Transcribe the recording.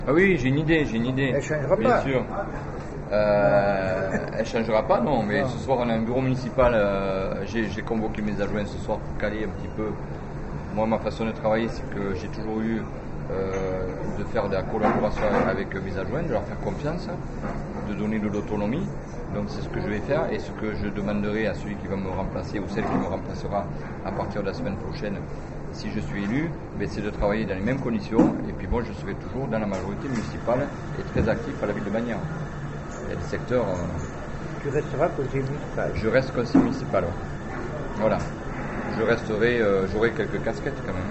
Ah oui, j'ai une idée. Elle changera bien pas. sûr. Elle changera pas, non, mais Non. ce soir on a un bureau municipal, j'ai convoqué mes adjoints ce soir pour caler un petit peu. Moi, ma façon de travailler, c'est que j'ai toujours eu de faire de la collaboration avec mes adjoints, de leur faire confiance, de donner de l'autonomie. Donc c'est ce que je vais faire et ce que je demanderai à celui qui va me remplacer ou celle qui me remplacera à partir de la semaine prochaine, si je suis élu, c'est de travailler dans les mêmes conditions. Et puis bon, je serai toujours dans la majorité municipale et très actif à la ville de Bagnères. Il y a des secteurs... Tu resteras conseiller municipal. Je reste conseiller municipal. Voilà. Je resterai, j'aurai quelques casquettes quand même.